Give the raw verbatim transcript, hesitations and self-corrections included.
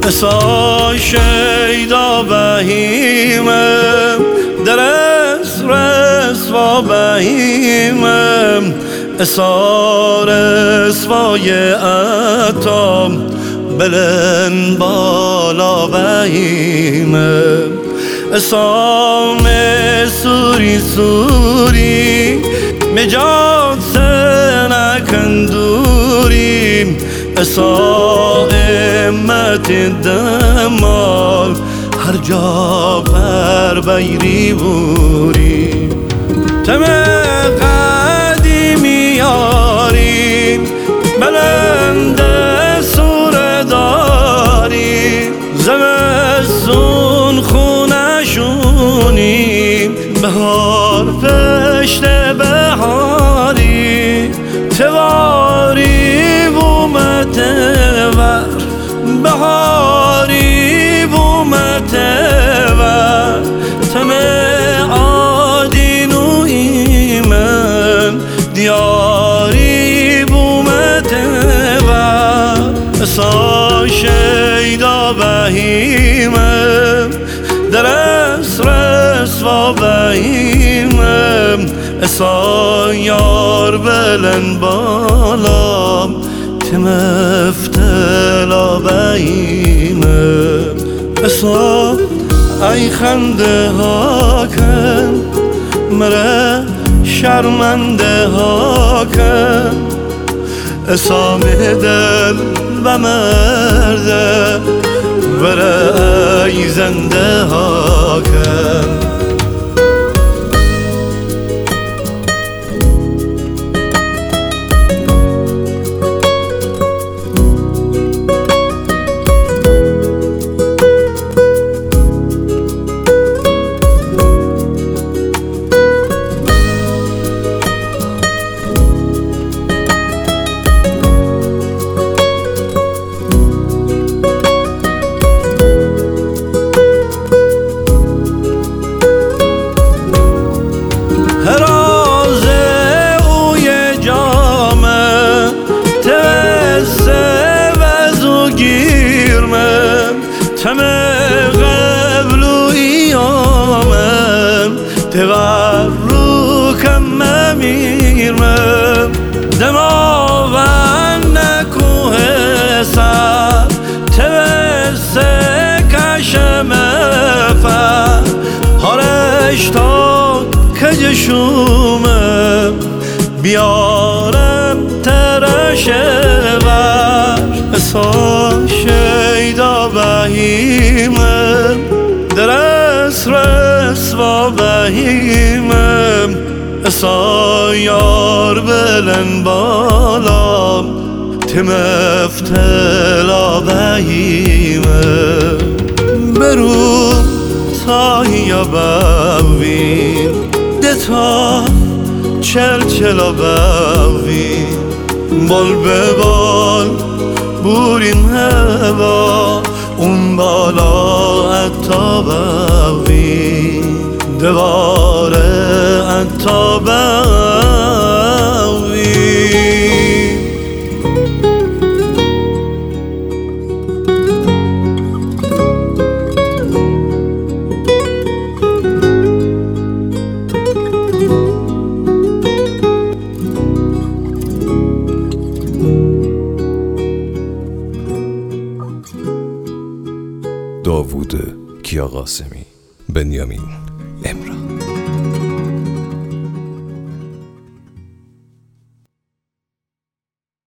اسا شیدا بهیمم درس رسوا بهیمم اسا رسوای اتام بلن بالا بهیمم اسام سوری سوری مجاد سنکندوریم اسا امت دمال هر جا پر بیری بوریم تم قدیمی یاریم بلند سور داریم زمستون خونشونیم بهار پشت بهاری تواری بومت ور بهاری بومت ور تمه آدین و ایمن دیاری بومت ور اسا شیدا بهیمم درس رسوا بهیمم اسا یار بلن بالام تم افتلا بهیمم اسا ای خنده ها کن مره شرمنده ها کن اسا دل و مرده وره ای زنده ها کن تم قبل و ایامم تغرکم ممیرمم دماغن نکوه سر توسه کشم فر هارش تا کجشومم بیارم ترشه بر اسا شیدا بهیمم درس رسوا بهیمم اسا یار بلن بالام تم افتلا بهیمم برو تایا باوین دتا چل چلا باوین بال به بال بوریم هوا اون بالا اتا باوی دواره اتا باوی داوود کیاقاسمی، بنیامین امرا.